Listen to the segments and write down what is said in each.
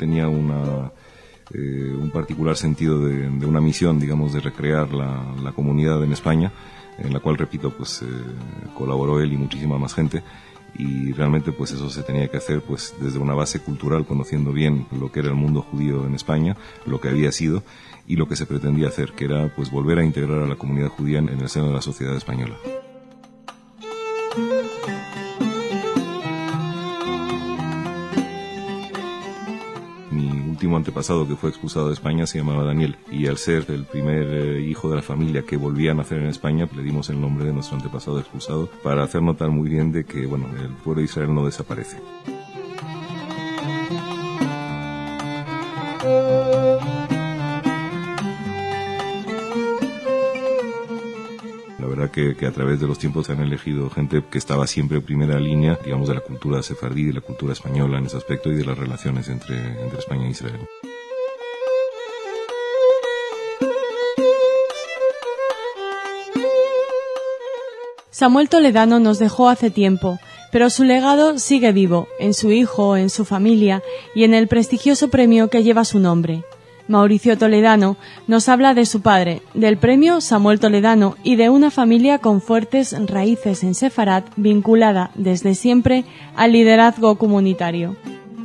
tenía un particular sentido de una misión, digamos, de recrear la comunidad en España, en la cual, repito, pues colaboró él y muchísima más gente. Y realmente pues eso se tenía que hacer pues desde una base cultural, conociendo bien lo que era el mundo judío en España, lo que había sido y lo que se pretendía hacer, que era pues volver a integrar a la comunidad judía en el seno de la sociedad española. Mi último antepasado que fue expulsado de España se llamaba Daniel, y al ser el primer hijo de la familia que volvía a nacer en España, le dimos el nombre de nuestro antepasado expulsado para hacer notar muy bien de que, bueno, el pueblo de Israel no desaparece. La verdad que a través de los tiempos se han elegido gente que estaba siempre en primera línea, digamos, de la cultura sefardí, de la cultura española en ese aspecto y de las relaciones entre España e Israel. Samuel Toledano nos dejó hace tiempo, pero su legado sigue vivo, en su hijo, en su familia y en el prestigioso premio que lleva su nombre. Mauricio Toledano nos habla de su padre, del premio Samuel Toledano y de una familia con fuertes raíces en Sefarat, vinculada desde siempre al liderazgo comunitario.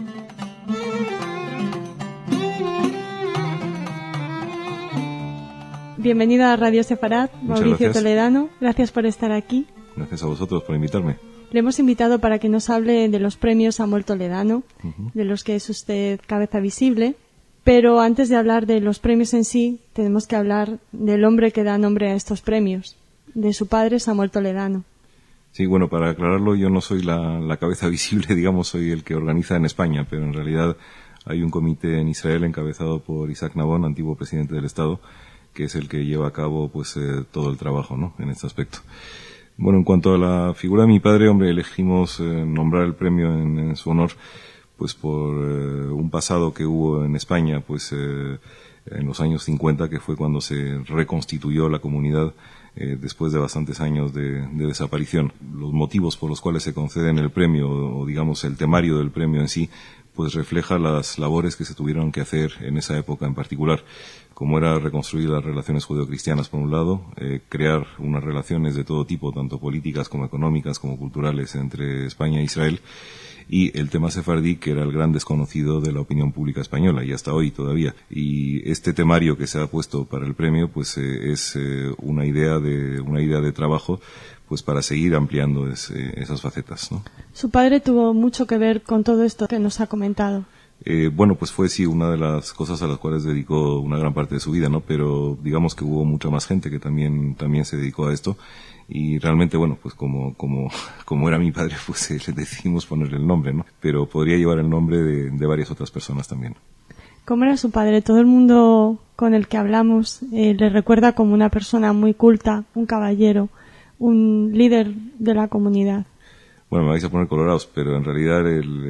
Bienvenido a Radio Sefarat, Mauricio Toledano. Gracias por estar aquí. Gracias a vosotros por invitarme. Le hemos invitado para que nos hable de los premios Samuel Toledano, de los que es usted cabeza visible. Pero antes de hablar de los premios en sí, tenemos que hablar del hombre que da nombre a estos premios, de su padre Samuel Toledano. Sí, bueno, para aclararlo, yo no soy la cabeza visible, digamos, soy el que organiza en España, pero en realidad hay un comité en Israel encabezado por Isaac Nabón, antiguo presidente del Estado, que es el que lleva a cabo pues todo el trabajo, ¿no?, en este aspecto. Bueno, en cuanto a la figura de mi padre, hombre, elegimos nombrar el premio en su honor pues por un pasado que hubo en España pues en los años 50, que fue cuando se reconstituyó la comunidad después de bastantes años de desaparición. Los motivos por los cuales se conceden el premio, o digamos el temario del premio en sí, pues refleja las labores que se tuvieron que hacer en esa época en particular, como era reconstruir las relaciones judeocristianas por un lado, crear unas relaciones de todo tipo, tanto políticas como económicas como culturales entre España e Israel, y el tema sefardí, que era el gran desconocido de la opinión pública española y hasta hoy todavía. Y este temario que se ha puesto para el premio pues es una idea de trabajo pues para seguir ampliando esas facetas, ¿no? Su padre tuvo mucho que ver con todo esto que nos ha comentado. Bueno, pues fue sí una de las cosas a las cuales dedicó una gran parte de su vida, ¿no? Pero digamos que hubo mucha más gente que también se dedicó a esto, y realmente, bueno, pues como era mi padre, pues le decidimos ponerle el nombre, ¿no? Pero podría llevar el nombre de varias otras personas también. ¿Cómo era su padre? Todo el mundo con el que hablamos le recuerda como una persona muy culta, un caballero, un líder de la comunidad. Bueno, me vais a poner colorados, pero en realidad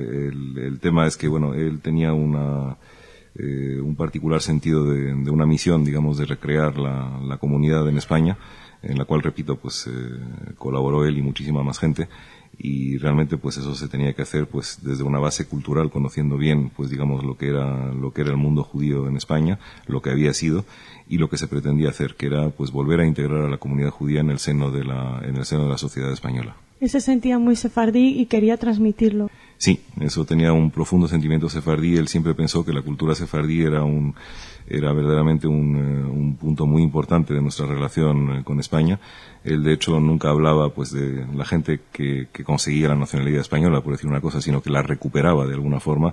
el tema es que, bueno, él tenía un particular sentido de una misión, digamos, de recrear la comunidad en España, en la cual, repito, pues colaboró él y muchísima más gente, y realmente pues eso se tenía que hacer pues desde una base cultural, conociendo bien pues digamos lo que era el mundo judío en España, lo que había sido y lo que se pretendía hacer, que era pues volver a integrar a la comunidad judía en el seno de la sociedad española. Él se sentía muy sefardí y quería transmitirlo. Sí, eso tenía un profundo sentimiento sefardí. Él siempre pensó que la cultura sefardí era verdaderamente un punto muy importante de nuestra relación con España. Él, de hecho, nunca hablaba pues de la gente que conseguía la nacionalidad española, por decir una cosa, sino que la recuperaba de alguna forma.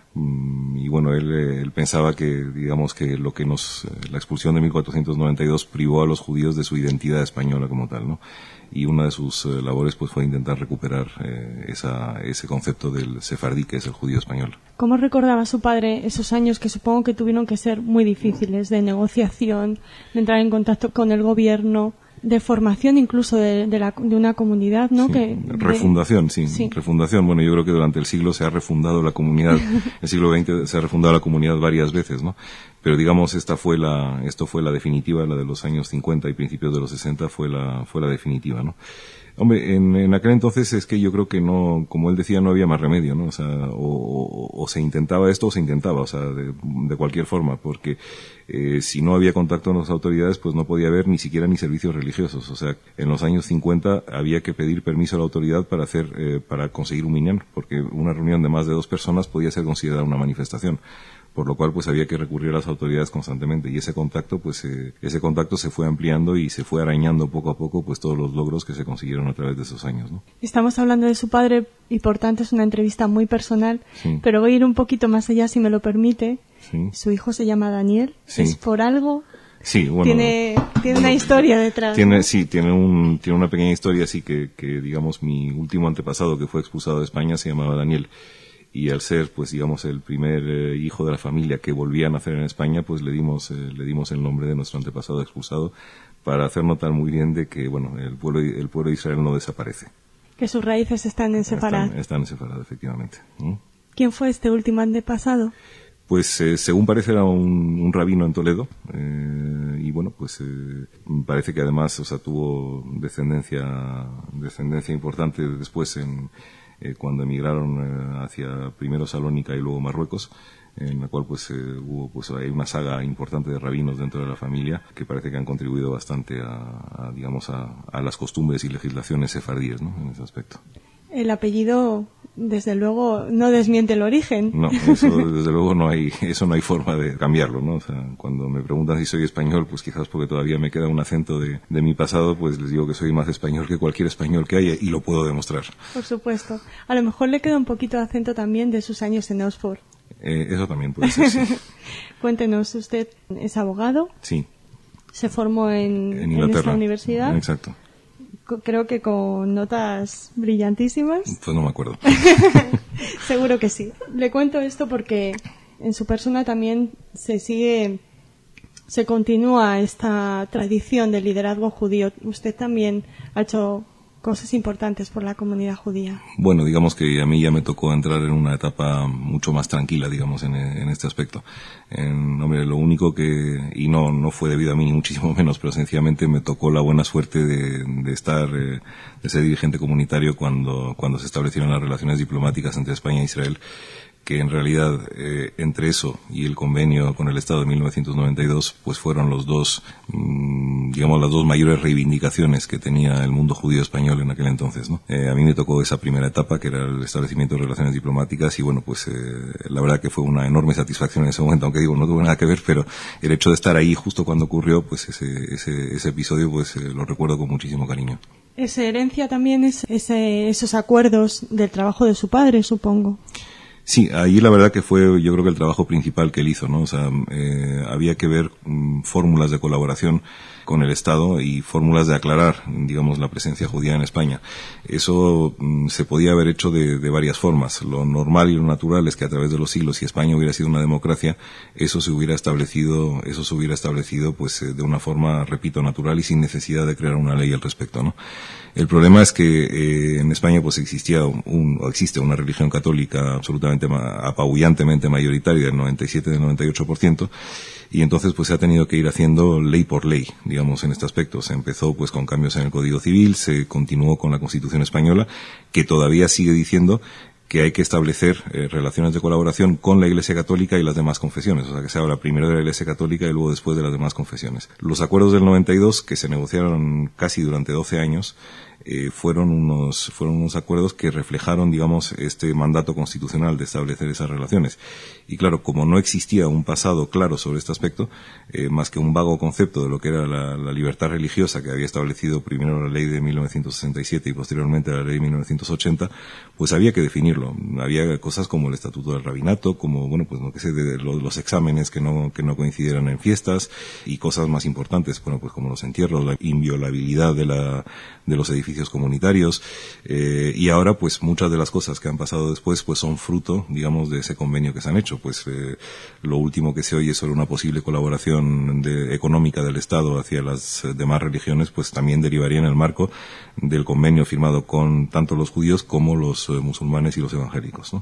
Y bueno, él pensaba que, digamos, que la expulsión de 1492 privó a los judíos de su identidad española como tal, ¿no? Y una de sus labores pues fue intentar recuperar ese concepto del sefardí, que es el judío español. ¿Cómo recordaba su padre esos años que supongo que tuvieron que ser muy difíciles, de negociación, de entrar en contacto con el gobierno, de formación incluso de una comunidad, ¿no? Sí, refundación, sí. Refundación. Bueno, yo creo que durante el siglo se ha refundado la comunidad, el siglo XX se ha refundado la comunidad varias veces, ¿no? Pero digamos, esto fue la definitiva, la de los años 50 y principios de los 60 fue la definitiva, ¿no? Hombre, en aquel entonces es que yo creo que no, como él decía, no había más remedio, ¿no? O sea, o se intentaba esto o se intentaba, o sea, de cualquier forma, porque si no había contacto con las autoridades, pues no podía haber ni siquiera ni servicios religiosos. O sea, en los años 50 había que pedir permiso a la autoridad para conseguir un minyan, porque una reunión de más de 2 personas podía ser considerada una manifestación. Por lo cual pues había que recurrir a las autoridades constantemente, y ese contacto se fue ampliando y se fue arañando poco a poco pues todos los logros que se consiguieron a través de esos años, ¿no? Estamos hablando de su padre y por tanto es una entrevista muy personal, sí. Pero voy a ir un poquito más allá si me lo permite. Sí. Su hijo se llama Daniel, sí. ¿Es por algo? Sí, bueno. Tiene una historia detrás. Tiene una pequeña historia, así que digamos mi último antepasado que fue expulsado de España se llamaba Daniel. Y al ser, pues digamos, el primer hijo de la familia que volvía a nacer en España, pues le dimos el nombre de nuestro antepasado expulsado para hacer notar muy bien de que, bueno, el pueblo de Israel no desaparece. Que sus raíces están en Sefarad. Están en Sefarad, efectivamente. ¿Quién fue este último antepasado? Pues según parece era un rabino en Toledo, y bueno, pues parece que además, o sea, tuvo descendencia importante después cuando emigraron hacia primero Salónica y luego Marruecos, en la cual pues hubo pues hay una saga importante de rabinos dentro de la familia que parece que han contribuido bastante a las costumbres y legislaciones sefardíes, ¿no? En ese aspecto. El apellido, desde luego, no desmiente el origen. No, eso desde luego no hay forma de cambiarlo, ¿no? O sea, cuando me preguntan si soy español, pues quizás porque todavía me queda un acento de mi pasado, pues les digo que soy más español que cualquier español que haya, y lo puedo demostrar. Por supuesto. A lo mejor le queda un poquito de acento también de sus años en Oxford. Eso también puede ser, sí. Cuéntenos, ¿usted es abogado? Sí. ¿Se formó en Inglaterra. esta universidad? Exacto. Creo que con notas brillantísimas. Pues no me acuerdo. Seguro que sí. Le cuento esto porque en su persona también se continúa esta tradición del liderazgo judío. Usted también ha hecho cosas importantes por la comunidad judía. Bueno, digamos que a mí ya me tocó entrar en una etapa mucho más tranquila, digamos, en este aspecto. Hombre, lo único y no fue debido a mí ni muchísimo menos, pero sencillamente me tocó la buena suerte de ser dirigente comunitario cuando se establecieron las relaciones diplomáticas entre España e Israel, que en realidad entre eso y el convenio con el Estado de 1992 pues fueron las dos mayores reivindicaciones que tenía el mundo judío español en aquel entonces, ¿no? A mí me tocó esa primera etapa, que era el establecimiento de relaciones diplomáticas, y bueno, pues la verdad que fue una enorme satisfacción en ese momento, aunque digo, no tuvo nada que ver, pero el hecho de estar ahí justo cuando ocurrió pues ese episodio, pues lo recuerdo con muchísimo cariño. Esa herencia también es esos acuerdos del trabajo de su padre, supongo. Sí, ahí la verdad que fue, yo creo que el trabajo principal que él hizo, ¿no? O sea, había que ver fórmulas de colaboración con el Estado y fórmulas de aclarar, digamos, la presencia judía en España. Eso se podía haber hecho de varias formas. Lo normal y lo natural es que a través de los siglos, si España hubiera sido una democracia, eso se hubiera establecido pues de una forma, repito, natural y sin necesidad de crear una ley al respecto, ¿no? El problema es que en España pues existe una religión católica absolutamente apabullantemente mayoritaria, del 97, del 98%, y entonces pues se ha tenido que ir haciendo ley por ley, digamos, en este aspecto. Se empezó pues con cambios en el Código Civil, se continuó con la Constitución española, que todavía sigue diciendo que hay que establecer relaciones de colaboración con la Iglesia Católica y las demás confesiones. O sea, que se habla primero de la Iglesia Católica y luego después de las demás confesiones. Los acuerdos del 92, que se negociaron casi durante 12 años, fueron unos acuerdos que reflejaron, digamos, este mandato constitucional de establecer esas relaciones. Y claro, como no existía un pasado claro sobre este aspecto, más que un vago concepto de lo que era la libertad religiosa que había establecido primero la ley de 1967 y posteriormente la ley de 1980, pues había que definirlo. Había cosas como el estatuto del rabinato, como, bueno, pues no que sé, de los exámenes que no coincidieran en fiestas, y cosas más importantes, bueno, pues como los entierros, la inviolabilidad de los edificios comunitarios, y ahora pues muchas de las cosas que han pasado después pues son fruto, digamos, de ese convenio que se han hecho. Pues lo último que se oye sobre una posible colaboración económica del Estado hacia las demás religiones pues también derivaría en el marco del convenio firmado con tanto los judíos como los musulmanes y los evangélicos, ¿no?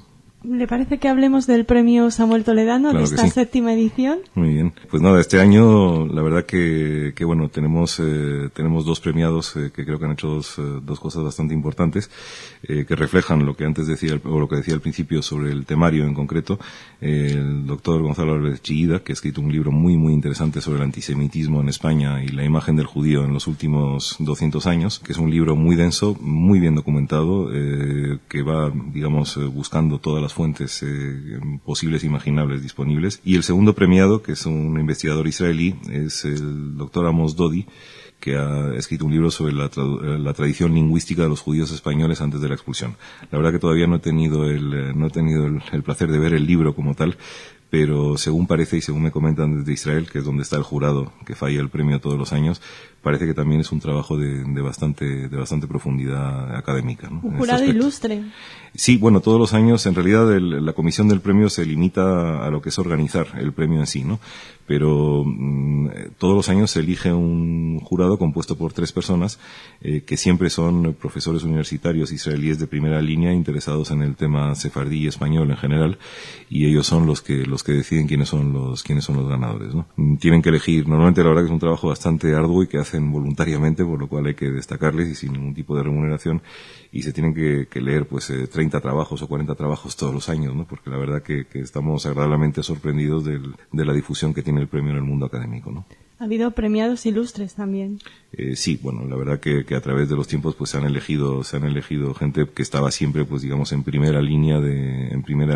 ¿Le parece que hablemos del premio Samuel Toledano, claro, de esta séptima edición? Muy bien. Pues nada, este año la verdad que bueno, tenemos dos premiados que creo que han hecho dos cosas bastante importantes que reflejan lo que antes decía, o lo que decía al principio sobre el temario en concreto. El doctor Gonzalo Álvarez Chillida, que ha escrito un libro muy interesante sobre el antisemitismo en España y la imagen del judío en los últimos 200 años, que es un libro muy denso, muy bien documentado, que va, digamos, buscando todas las fuentes posibles e imaginables disponibles. Y el segundo premiado, que es un investigador israelí, es el doctor Amos Dodi, que ha escrito un libro sobre la tradición lingüística de los judíos españoles antes de la expulsión. La verdad que todavía no he tenido el placer de ver el libro como tal, pero según parece y según me comentan desde Israel, que es donde está el jurado que falla el premio todos los años, parece que también es un trabajo de bastante profundidad académica, ¿no? Un jurado ilustre. Sí, bueno, todos los años, en realidad, la comisión del premio se limita a lo que es organizar el premio en sí, ¿no? Pero todos los años se elige un jurado compuesto por 3 personas, que siempre son profesores universitarios israelíes de primera línea interesados en el tema sefardí y español en general, y ellos son los que deciden quiénes son los ganadores, ¿no? Tienen que elegir, normalmente la verdad que es un trabajo bastante arduo y que hacen voluntariamente, por lo cual hay que destacarles y sin ningún tipo de remuneración, y se tienen que leer pues 30 trabajos o 40 trabajos todos los años, ¿no? Porque la verdad que estamos agradablemente sorprendidos de la difusión que tiene el premio en el mundo académico, ¿no? Ha habido premiados ilustres también. Sí, bueno, la verdad que a través de los tiempos pues se han elegido gente que estaba siempre pues digamos en primera línea de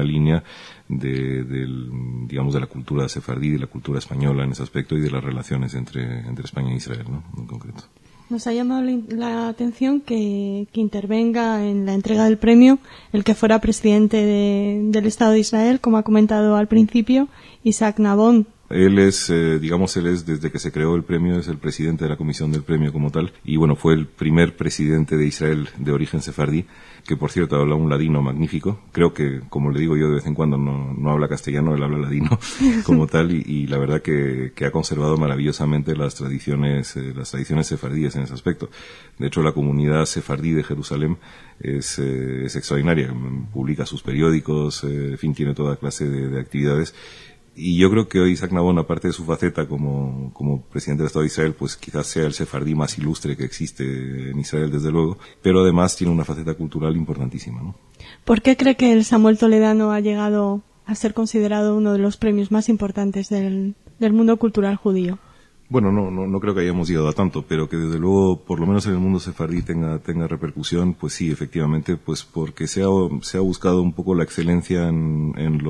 la cultura sefardí, de la cultura española en ese aspecto y de las relaciones entre España e Israel, ¿no? En concreto. Nos ha llamado la atención que intervenga en la entrega del premio el que fuera presidente del Estado de Israel, como ha comentado al principio, Isaac Nabón. Él es, desde que se creó el premio, es el presidente de la comisión del premio como tal, y bueno, fue el primer presidente de Israel de origen sefardí, que por cierto habla un ladino magnífico. Creo que, como le digo yo de vez en cuando, no habla castellano, él habla ladino como tal, y la verdad que ha conservado maravillosamente las tradiciones sefardíes en ese aspecto. De hecho, la comunidad sefardí de Jerusalén es extraordinaria, publica sus periódicos, en fin, tiene toda clase de actividades. Y yo creo que hoy Isaac Nabón, aparte de su faceta como presidente del Estado de Israel, pues quizás sea el sefardí más ilustre que existe en Israel, desde luego, pero además tiene una faceta cultural importantísima, ¿no? ¿Por qué cree que el Samuel Toledano ha llegado a ser considerado uno de los premios más importantes del mundo cultural judío? Bueno, no creo que hayamos llegado a tanto, pero que desde luego, por lo menos en el mundo sefardí tenga repercusión, pues sí, efectivamente, pues porque se ha buscado un poco la excelencia en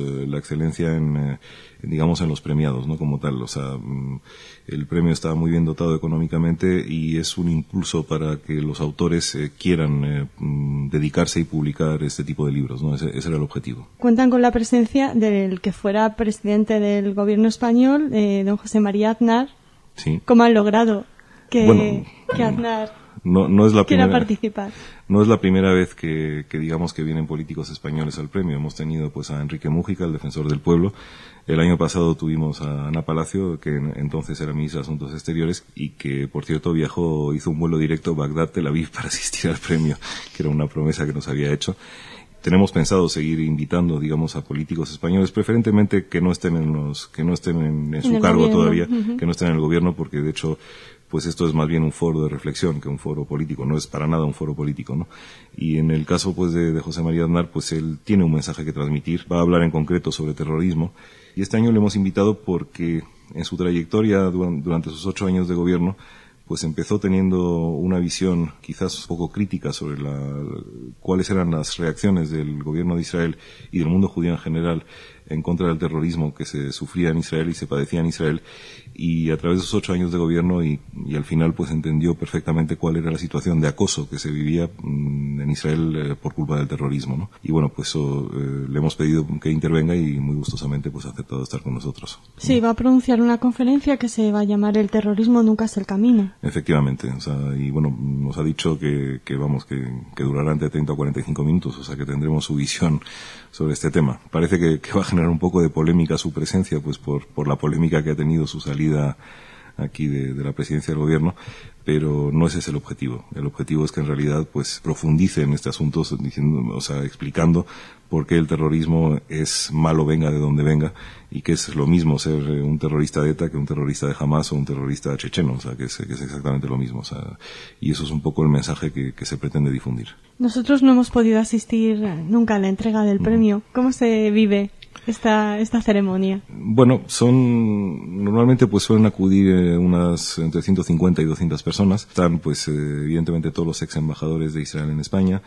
los premiados, ¿no? Como tal, o sea, el premio está muy bien dotado económicamente y es un impulso para que los autores quieran dedicarse y publicar este tipo de libros, ¿no? Ese era el objetivo. Cuentan con la presencia del que fuera presidente del gobierno español, don José María Aznar. Sí. ¿Cómo han logrado que Aznar quiera participar? No es la primera vez que digamos que vienen políticos españoles al premio. Hemos tenido pues a Enrique Mújica, el defensor del pueblo. El año pasado tuvimos a Ana Palacio, que entonces era ministra de Asuntos Exteriores y que, por cierto, hizo un vuelo directo Bagdad-Tel Aviv para asistir al premio, que era una promesa que nos había hecho. Tenemos pensado seguir invitando, digamos, a políticos españoles, preferentemente que no estén en su cargo todavía, que no estén en el gobierno, porque de hecho, pues esto es más bien un foro de reflexión que un foro político, no es para nada un foro político, ¿no? Y en el caso, pues, de José María Aznar, pues él tiene un mensaje que transmitir, va a hablar en concreto sobre terrorismo, y este año le hemos invitado porque en su trayectoria durante sus 8 años de gobierno, pues empezó teniendo una visión quizás un poco crítica sobre cuáles eran las reacciones del gobierno de Israel y del mundo judío en general en contra del terrorismo que se sufría en Israel y se padecía en Israel, y a través de esos 8 años de gobierno y al final pues entendió perfectamente cuál era la situación de acoso que se vivía en Israel por culpa del terrorismo, ¿no? Y bueno, pues le hemos pedido que intervenga y muy gustosamente pues ha aceptado estar con nosotros. Sí, va a pronunciar una conferencia que se va a llamar El terrorismo nunca es el camino. Efectivamente, o sea, y bueno, nos ha dicho que durará entre 30 o 45 minutos, o sea que tendremos su visión sobre este tema. Parece que va a generar un poco de polémica su presencia, pues por la polémica que ha tenido su salida aquí de la presidencia del gobierno, pero no ese es el objetivo. El objetivo es que en realidad pues profundice en este asunto, explicando por qué el terrorismo es malo venga de donde venga, y que es lo mismo ser un terrorista de ETA que un terrorista de Hamas o un terrorista checheno, que es exactamente lo mismo, y eso es un poco el mensaje que se pretende difundir. Nosotros no hemos podido asistir nunca a la entrega del premio. ¿Cómo se vive esta ceremonia? Bueno, normalmente pues suelen acudir unas entre 150 y 200 personas. Están pues evidentemente todos los ex embajadores de Israel en España,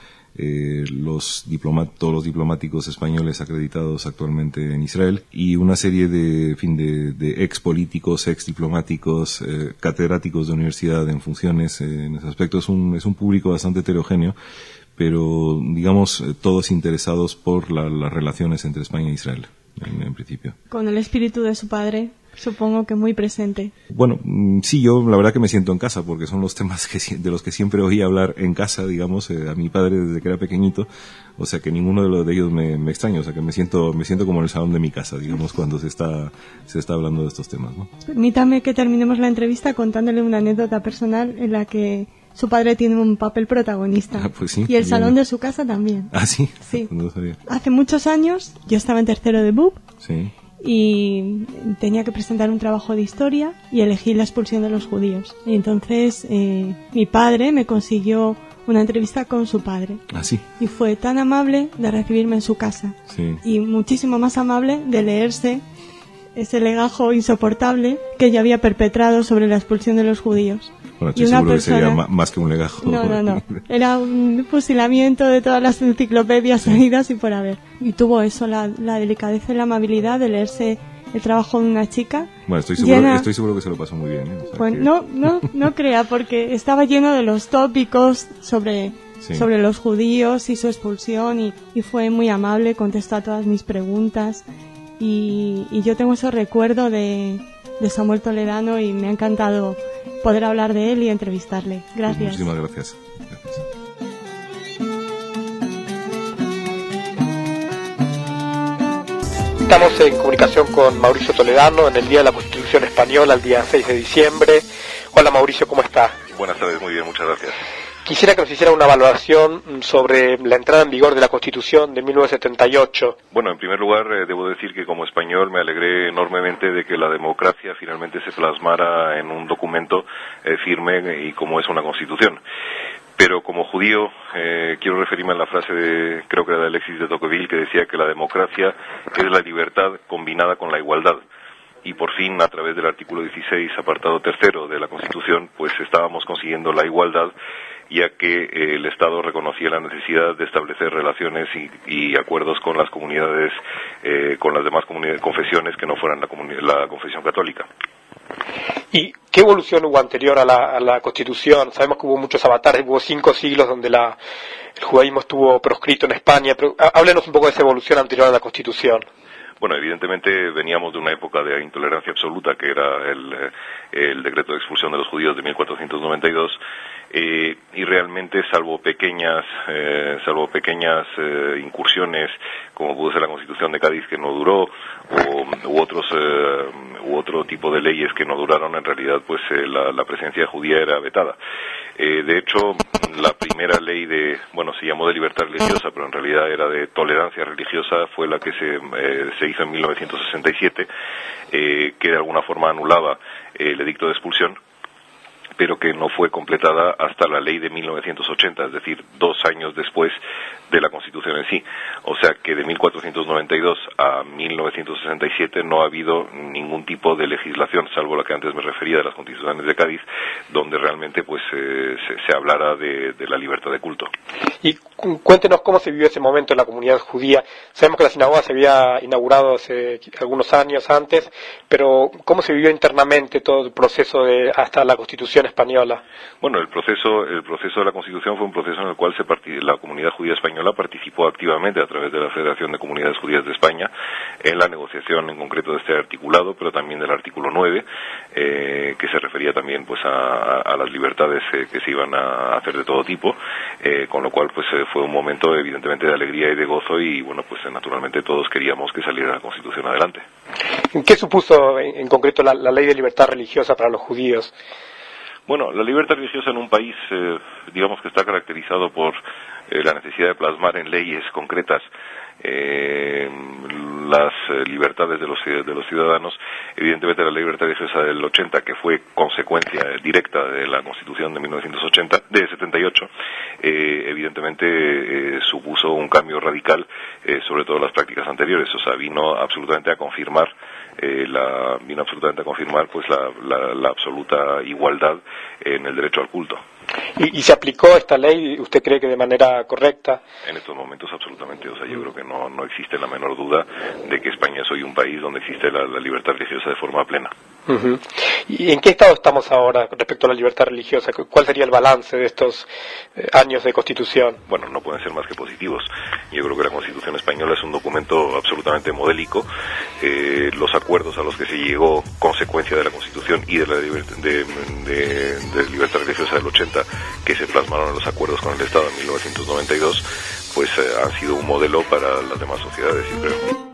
todos los diplomáticos españoles acreditados actualmente en Israel, y una serie de ex políticos, ex diplomáticos, catedráticos de universidad en funciones. En ese aspecto es un público bastante heterogéneo, pero digamos todos interesados por las relaciones entre España e Israel, en principio. Con el espíritu de su padre, supongo que muy presente. Bueno, sí, yo la verdad que me siento en casa, porque son los temas de los que siempre oí hablar en casa, digamos, a mi padre desde que era pequeñito, o sea que ninguno de ellos me extraña, o sea que me siento como en el salón de mi casa, digamos, cuando se está hablando de estos temas, ¿no? Permítame que terminemos la entrevista contándole una anécdota personal en la que su padre tiene un papel protagonista. Pues sí, y el salón de su casa también. ¿Ah, sí? Sí. No lo sabía. Hace muchos años, yo estaba en tercero de BUP. Sí. Y tenía que presentar un trabajo de historia y elegí la expulsión de los judíos. Y entonces mi padre me consiguió una entrevista con su padre. ¿Ah, sí? Y fue tan amable de recibirme en su casa. Sí. Y muchísimo más amable de leerse ese legajo insoportable que yo había perpetrado sobre la expulsión de los judíos. Bueno, estoy seguro que sería más que un legajo. No. Era un fusilamiento de todas las enciclopedias habidas y por haber. Y tuvo eso, la delicadeza y la amabilidad de leerse el trabajo de una chica. Bueno, estoy seguro que se lo pasó muy bien, ¿eh? O sea, pues no crea, porque estaba lleno de los tópicos sobre los judíos y su expulsión, y fue muy amable, contestó a todas mis preguntas. Y yo tengo ese recuerdo de Samuel Toledano, y me ha encantado poder hablar de él y entrevistarle. Gracias. Muchísimas gracias. Estamos en comunicación con Mauricio Toledano en el Día de la Constitución Española, el día 6 de diciembre. Hola Mauricio, ¿cómo está? Buenas tardes, muy bien, muchas gracias. Quisiera que nos hiciera una valoración sobre la entrada en vigor de la Constitución de 1978. Bueno, en primer lugar, debo decir que como español me alegré enormemente de que la democracia finalmente se plasmara en un documento firme y como es una Constitución. Pero como judío, quiero referirme a la frase creo que era de Alexis de Tocqueville, que decía que la democracia es la libertad combinada con la igualdad. Y por fin, a través del artículo 16, apartado 3 de la Constitución, pues estábamos consiguiendo la igualdad, ya que el Estado reconocía la necesidad de establecer relaciones y acuerdos con las comunidades, con las demás confesiones que no fueran la confesión católica. ¿Y qué evolución hubo anterior a la Constitución? Sabemos que hubo muchos avatares, hubo 5 siglos donde el judaísmo estuvo proscrito en España, pero háblenos un poco de esa evolución anterior a la Constitución. Bueno, evidentemente veníamos de una época de intolerancia absoluta, que era el decreto de expulsión de los judíos de 1492, y realmente salvo pequeñas incursiones, como pudo ser la Constitución de Cádiz, que no duró, u otro tipo de leyes que no duraron, en realidad pues la presencia judía era vetada. De hecho, la primera ley se llamó de libertad religiosa, pero en realidad era de tolerancia religiosa, fue la que se hizo en 1967, que de alguna forma anulaba el edicto de expulsión, pero que no fue completada hasta la ley de 1980, es decir, 2 años después de la Constitución en sí. O sea que de 1492 a 1967 no ha habido ningún tipo de legislación, salvo la que antes me refería de las Constituciones de Cádiz, donde realmente pues se hablara de la libertad de culto. Y cuéntenos cómo se vivió ese momento en la comunidad judía. Sabemos que la sinagoga se había inaugurado hace algunos años antes, pero ¿cómo se vivió internamente todo el proceso hasta la Constitución española? Bueno, el proceso de la Constitución fue un proceso en el cual la comunidad judía española participó activamente a través de la Federación de Comunidades Judías de España en la negociación en concreto de este articulado, pero también del artículo 9, que se refería también pues a las libertades que se iban a hacer de todo tipo, con lo cual pues fue un momento evidentemente de alegría y de gozo y bueno, pues naturalmente todos queríamos que saliera la Constitución adelante. ¿Qué supuso en concreto la ley de libertad religiosa para los judíos? Bueno, la libertad religiosa en un país, digamos que está caracterizado por la necesidad de plasmar en leyes concretas las libertades de los ciudadanos. Evidentemente la ley de libertad religiosa del 80, que fue consecuencia directa de la Constitución de 78, evidentemente supuso un cambio radical sobre todo las prácticas anteriores. O sea, vino absolutamente a confirmar pues la absoluta igualdad en el derecho al culto. ¿Y se aplicó esta ley, usted cree que de manera correcta? En estos momentos absolutamente. O sea, yo creo que no existe la menor duda de que España es hoy un país donde existe la libertad religiosa de forma plena. Uh-huh. ¿Y en qué estado estamos ahora respecto a la libertad religiosa? ¿Cuál sería el balance de estos años de Constitución? Bueno, no pueden ser más que positivos. Yo creo que la Constitución española es un documento absolutamente modélico. Los acuerdos a los que se llegó consecuencia de la Constitución y de la de libertad religiosa del 80, que se plasmaron en los acuerdos con el Estado en 1992, pues han sido un modelo para las demás sociedades, yo creo.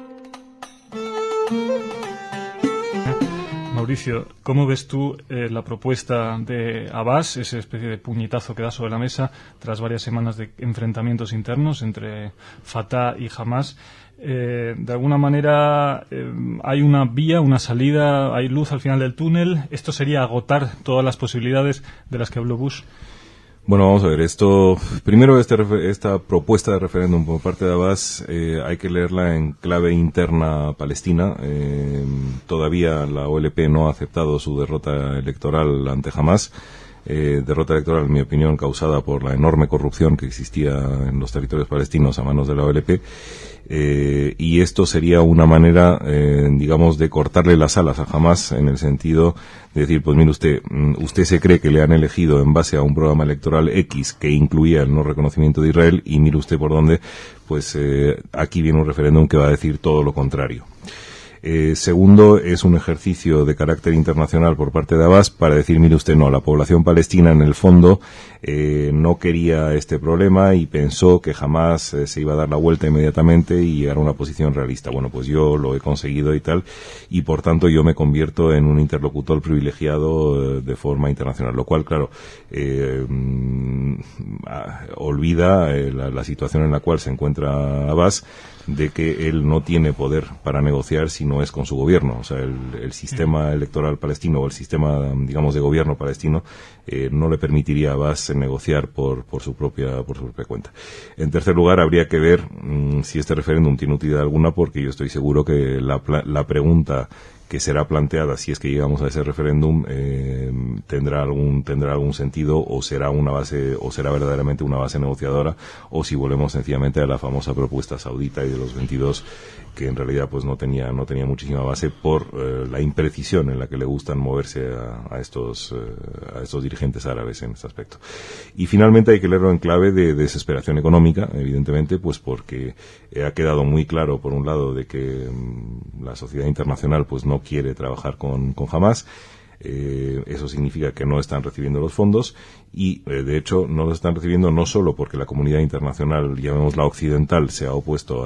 Mauricio, ¿cómo ves tú la propuesta de Abbas, esa especie de puñetazo que da sobre la mesa tras varias semanas de enfrentamientos internos entre Fatah y Hamás? De alguna manera hay una vía, una salida, hay luz al final del túnel. ¿Esto sería agotar todas las posibilidades de las que habló Bush? Bueno, vamos a ver, primero esta propuesta de referéndum por parte de Abbas hay que leerla en clave interna palestina. Todavía la OLP no ha aceptado su derrota electoral ante Hamás. Derrota electoral, en mi opinión, causada por la enorme corrupción que existía en los territorios palestinos a manos de la OLP. Y esto sería una manera, digamos, de cortarle las alas a Hamás, en el sentido de decir, pues mire usted se cree que le han elegido en base a un programa electoral X que incluía el no reconocimiento de Israel, y mire usted por dónde, pues aquí viene un referéndum que va a decir todo lo contrario. Segundo, es un ejercicio de carácter internacional por parte de Abbas para decir, mire usted, no, la población palestina en el fondo no quería este problema y pensó que jamás se iba a dar la vuelta inmediatamente y llegar a una posición realista. Bueno, pues yo lo he conseguido y tal, y por tanto yo me convierto en un interlocutor privilegiado de forma internacional, lo cual, claro, olvida la situación en la cual se encuentra Abbas, de que él no tiene poder para negociar si no es con su gobierno. O sea, el sistema electoral palestino o el sistema, digamos, de gobierno palestino no le permitiría a Abbas negociar por su propia cuenta. En tercer lugar, habría que ver si este referéndum tiene utilidad alguna, porque yo estoy seguro que la pregunta que será planteada, si es que llegamos a ese referéndum, tendrá algún sentido, o será verdaderamente una base negociadora, o si volvemos sencillamente a la famosa propuesta saudita y de los 22, que en realidad pues no tenía muchísima base por la imprecisión en la que le gustan moverse a estos dirigentes árabes en este aspecto. Y finalmente hay que leerlo en clave de desesperación económica, evidentemente, pues porque ha quedado muy claro, por un lado, de que la sociedad internacional pues no quiere trabajar con Hamás. Eso significa que no están recibiendo los fondos y, de hecho, no los están recibiendo no solo porque la comunidad internacional, llamémosla occidental, se ha opuesto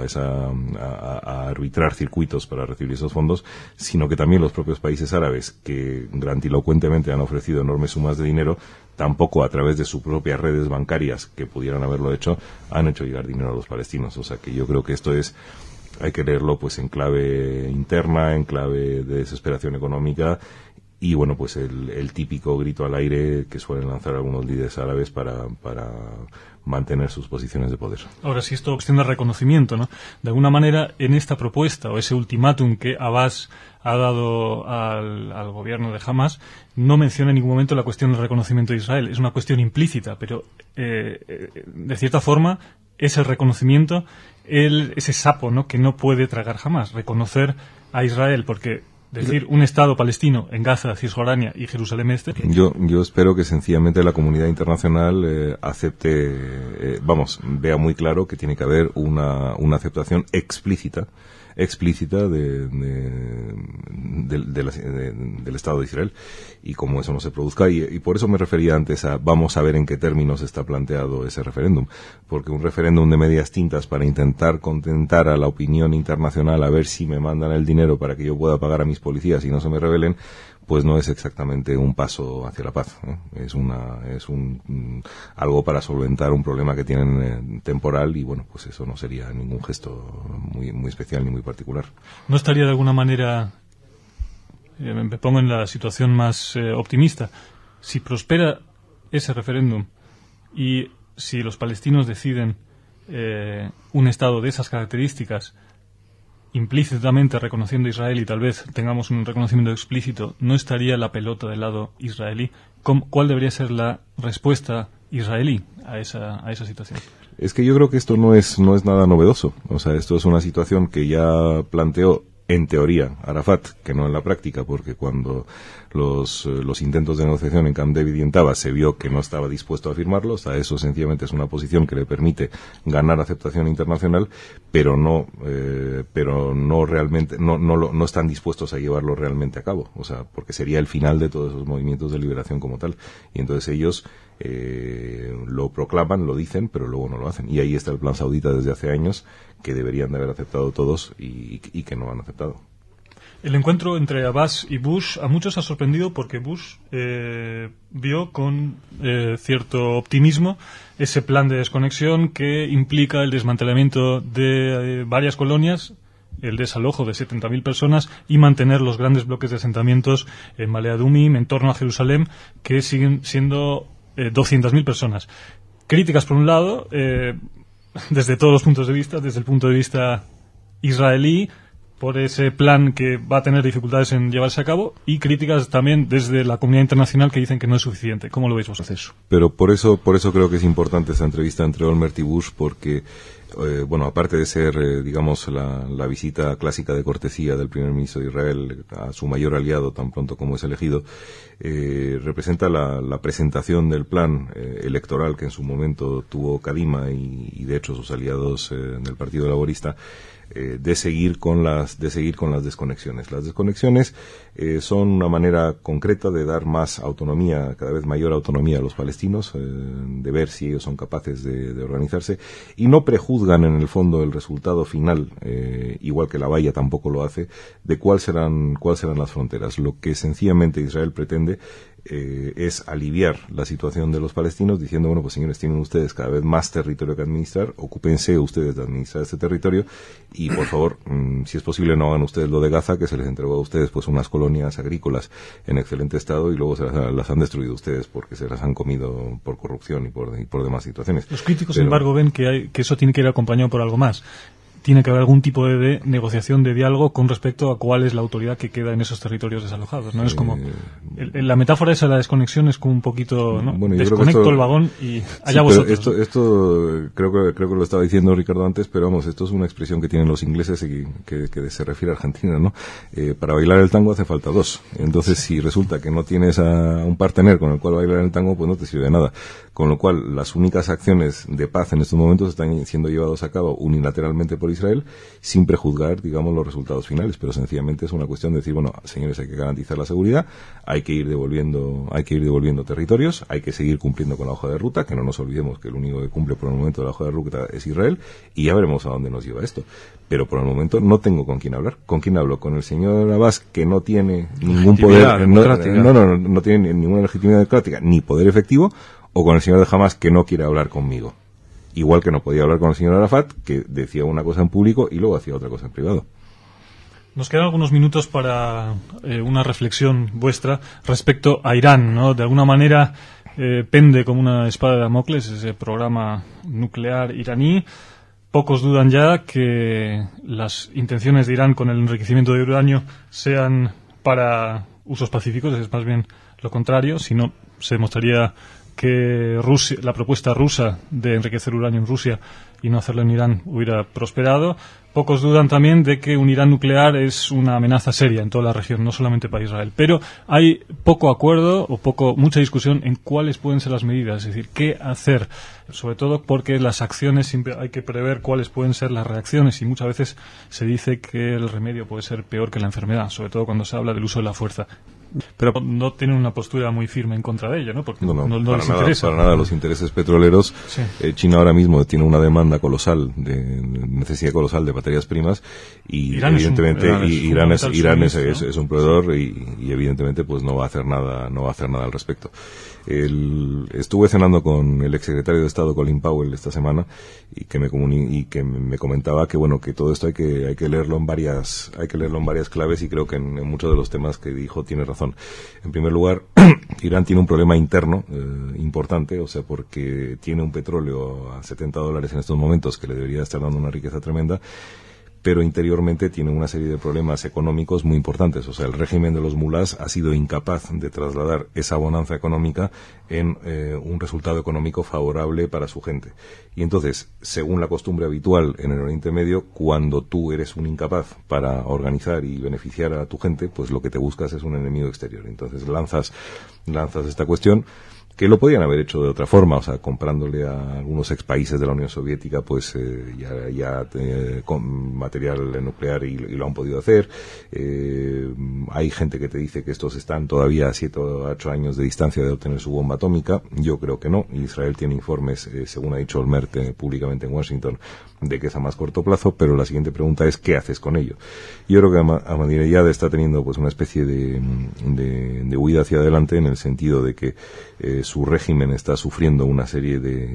a arbitrar circuitos para recibir esos fondos, sino que también los propios países árabes, que grandilocuentemente han ofrecido enormes sumas de dinero, tampoco a través de sus propias redes bancarias, que pudieran haberlo hecho, han hecho llegar dinero a los palestinos. O sea que yo creo que esto hay que leerlo pues en clave interna, en clave de desesperación económica, y bueno, pues el típico grito al aire que suelen lanzar algunos líderes árabes para mantener sus posiciones de poder. Ahora, si esto es cuestión de reconocimiento, ¿no? De alguna manera, en esta propuesta o ese ultimátum que Abbas ha dado al gobierno de Hamás, no menciona en ningún momento la cuestión del reconocimiento de Israel. Es una cuestión implícita, pero de cierta forma es el reconocimiento, ese sapo, ¿no?, que no puede tragar jamás, reconocer a Israel, porque decir un Estado palestino en Gaza, Cisjordania y Jerusalén Este. Yo espero que sencillamente la comunidad internacional vea muy claro que tiene que haber una aceptación explícita explícita del Estado de Israel, y como eso no se produzca, y por eso me refería antes a vamos a ver en qué términos está planteado ese referéndum, porque un referéndum de medias tintas para intentar contentar a la opinión internacional a ver si me mandan el dinero para que yo pueda pagar a mis policías y no se me rebelen, pues no es exactamente un paso hacia la paz, ¿eh? Es algo para solventar un problema que tienen temporal, y bueno, pues eso no sería ningún gesto muy especial ni muy particular. ¿No estaría de alguna manera, me pongo en la situación más optimista, si prospera ese referéndum y si los palestinos deciden un Estado de esas características, implícitamente reconociendo a Israel, y tal vez tengamos un reconocimiento explícito, ¿no estaría la pelota del lado israelí? ¿Cuál debería ser la respuesta israelí a esa situación? Es que yo creo que esto no es nada novedoso. O sea, esto es una situación que ya planteó en teoría Arafat, que no en la práctica, porque cuando los intentos de negociación en Camp David y en Tabas se vio que no estaba dispuesto a firmarlo. O sea, eso sencillamente es una posición que le permite ganar aceptación internacional, pero no realmente, no están dispuestos a llevarlo realmente a cabo. O sea, porque sería el final de todos esos movimientos de liberación como tal. Y entonces ellos lo proclaman, lo dicen, pero luego no lo hacen. Y ahí está el plan saudita desde hace años, que deberían de haber aceptado todos y que no han aceptado. El encuentro entre Abbas y Bush a muchos ha sorprendido, porque Bush vio con cierto optimismo ese plan de desconexión que implica el desmantelamiento de varias colonias, el desalojo de 70.000 personas y mantener los grandes bloques de asentamientos en Ma'ale Adumim, en torno a Jerusalén, que siguen siendo 200.000 personas. Críticas, por un lado, desde todos los puntos de vista, desde el punto de vista israelí, por ese plan que va a tener dificultades en llevarse a cabo, y críticas también desde la comunidad internacional que dicen que no es suficiente. ¿Cómo lo veis vosotros eso? Pero por eso creo que es importante esta entrevista entre Olmert y Bush, porque bueno, aparte de ser, digamos, la visita clásica de cortesía del primer ministro de Israel a su mayor aliado tan pronto como es elegido, representa la presentación del plan electoral que en su momento tuvo Kadima y de hecho sus aliados del Partido Laborista, de seguir con las desconexiones. Las desconexiones son una manera concreta de dar más autonomía, cada vez mayor autonomía a los palestinos, de ver si ellos son capaces de organizarse, y no prejuzgan en el fondo el resultado final, igual que la Valla tampoco lo hace, de cuáles serán las fronteras. Lo que sencillamente Israel pretende es aliviar la situación de los palestinos, diciendo, bueno, pues señores, tienen ustedes cada vez más territorio que administrar, ocúpense ustedes de administrar este territorio, y por favor, si es posible, no hagan ustedes lo de Gaza, que se les entregó a ustedes pues unas colonias agrícolas en excelente estado y luego las han destruido ustedes porque se las han comido por corrupción y por demás situaciones. Los críticos, sin embargo, ven que eso tiene que ir acompañado por algo más. Tiene que haber algún tipo de negociación, de diálogo con respecto a cuál es la autoridad que queda en esos territorios desalojados, ¿no? Es como la metáfora esa de la desconexión es como un poquito, ¿no? Bueno, desconecto el vagón y allá vosotros. Esto creo que lo estaba diciendo Ricardo antes, pero vamos, esto es una expresión que tienen los ingleses y que se refiere a Argentina, ¿no? Para bailar el tango hace falta dos. Entonces, si resulta que no tienes a un partener con el cual bailar el tango, pues no te sirve de nada. Con lo cual, las únicas acciones de paz en estos momentos están siendo llevadas a cabo unilateralmente por Israel, sin prejuzgar, digamos, los resultados finales, pero sencillamente es una cuestión de decir, bueno, señores, hay que garantizar la seguridad, hay que ir devolviendo territorios, hay que seguir cumpliendo con la hoja de ruta, que no nos olvidemos que el único que cumple por el momento la hoja de ruta es Israel, y ya veremos a dónde nos lleva esto. Pero por el momento no tengo con quién hablar. ¿Con quién hablo? Con el señor Abbas, que no tiene ningún poder, no tiene ninguna legitimidad democrática, ni poder efectivo, o con el señor de Hamas, que no quiere hablar conmigo. Igual que no podía hablar con el señor Arafat, que decía una cosa en público y luego hacía otra cosa en privado. Nos quedan algunos minutos para una reflexión vuestra respecto a Irán, ¿no? De alguna manera pende como una espada de Damocles ese programa nuclear iraní. Pocos dudan ya que las intenciones de Irán con el enriquecimiento de uranio sean para usos pacíficos, es más bien lo contrario, si no se demostraría que la propuesta rusa de enriquecer uranio en Rusia y no hacerlo en Irán hubiera prosperado. Pocos dudan también de que un Irán nuclear es una amenaza seria en toda la región, no solamente para Israel. Pero hay poco acuerdo o mucha discusión en cuáles pueden ser las medidas, es decir, qué hacer. Sobre todo porque las acciones siempre hay que prever cuáles pueden ser las reacciones y muchas veces se dice que el remedio puede ser peor que la enfermedad, sobre todo cuando se habla del uso de la fuerza. Pero no tienen una postura muy firme en contra de ello, ¿no? Porque no les interesa. Para nada, los intereses petroleros. Sí. China ahora mismo tiene una demanda colosal, necesidad colosal de materias primas y Irán evidentemente Irán es un proveedor ¿no? y evidentemente pues no va a hacer nada al respecto. Estuve cenando con el exsecretario de Estado Colin Powell esta semana y que me comentaba que bueno, que todo esto hay que leerlo en varias claves y creo que en muchos de los temas que dijo tiene razón. En primer lugar, Irán tiene un problema interno importante, o sea, porque tiene un petróleo a $70 en estos momentos que le debería estar dando una riqueza tremenda, pero interiormente tiene una serie de problemas económicos muy importantes. O sea, el régimen de los mulás ha sido incapaz de trasladar esa bonanza económica en un resultado económico favorable para su gente. Y entonces, según la costumbre habitual en el Oriente Medio, cuando tú eres un incapaz para organizar y beneficiar a tu gente, pues lo que te buscas es un enemigo exterior. Entonces lanzas esta cuestión, que lo podían haber hecho de otra forma, o sea, comprándole a algunos ex países de la Unión Soviética, pues con material nuclear y lo han podido hacer. Hay gente que te dice que estos están todavía a 7 o 8 años de distancia de obtener su bomba atómica. Yo creo que no. Israel tiene informes, según ha dicho Olmert públicamente en Washington, de que es a más corto plazo, pero la siguiente pregunta es ¿qué haces con ello? Yo creo que Ahmadinejad está teniendo pues una especie de huida hacia adelante, en el sentido de que su régimen está sufriendo una serie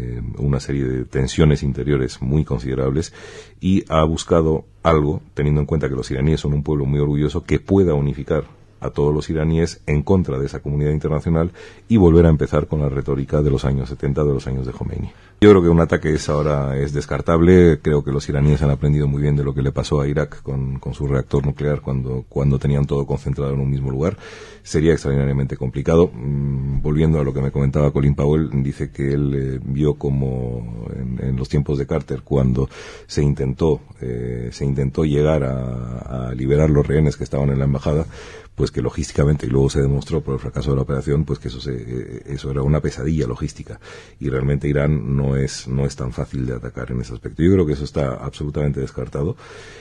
de tensiones interiores muy considerables y ha buscado algo, teniendo en cuenta que los iraníes son un pueblo muy orgulloso, que pueda unificar a todos los iraníes en contra de esa comunidad internacional y volver a empezar con la retórica de los años 70, de los años de Khomeini. Yo creo que un ataque ahora es descartable. Creo que los iraníes han aprendido muy bien de lo que le pasó a Irak con su reactor nuclear cuando tenían todo concentrado en un mismo lugar. Sería extraordinariamente complicado. Volviendo a lo que me comentaba Colin Powell, dice que él vio como en los tiempos de Carter, cuando se intentó llegar a liberar los rehenes que estaban en la embajada, pues que logísticamente, y luego se demostró por el fracaso de la operación, pues que eso era una pesadilla logística, y realmente Irán no es tan fácil de atacar en ese aspecto. Yo creo que eso está absolutamente descartado.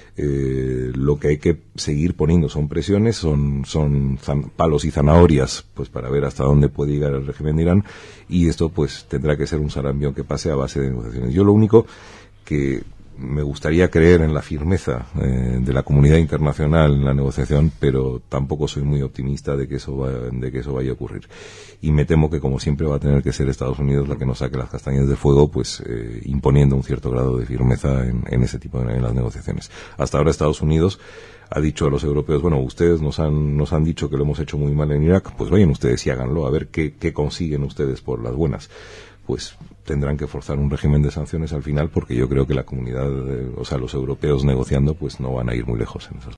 Lo que hay que seguir poniendo son presiones, son palos y zanahorias, pues para ver hasta dónde puede llegar el régimen de Irán, y esto pues tendrá que ser un sarampión que pase a base de negociaciones. Yo lo único que me gustaría creer en la firmeza de la comunidad internacional en la negociación, pero tampoco soy muy optimista de que eso vaya a ocurrir. Y me temo que, como siempre, va a tener que ser Estados Unidos la que nos saque las castañas del fuego, pues imponiendo un cierto grado de firmeza en ese tipo en las negociaciones. Hasta ahora Estados Unidos ha dicho a los europeos, bueno, ustedes nos han dicho que lo hemos hecho muy mal en Irak, pues vayan ustedes y háganlo, a ver qué consiguen ustedes por las buenas. Pues tendrán que forzar un régimen de sanciones al final, porque yo creo que la comunidad, los europeos negociando, pues no van a ir muy lejos en esas.